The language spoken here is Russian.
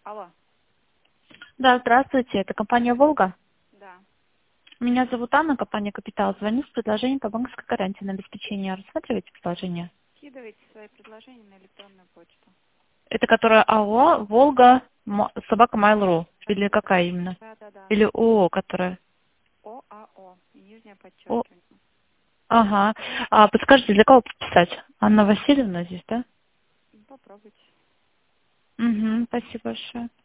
Алло. Да, здравствуйте, это компания «Волга». Да. Меня зовут Анна, компания «Капитал». Звоню с предложением по банковской гарантии на обеспечение. Рассматриваете предложение? Скидывайте свои предложения на электронную почту. Это которая АО «Волга», собака Mail.ru. Или какая именно? Да. Или ООО, которая? ОАО. И нижнее О, подчеркивание. ага. А подскажите, для кого подписать? Анна Васильевна здесь, да? Попробуйте. Угу, спасибо большое.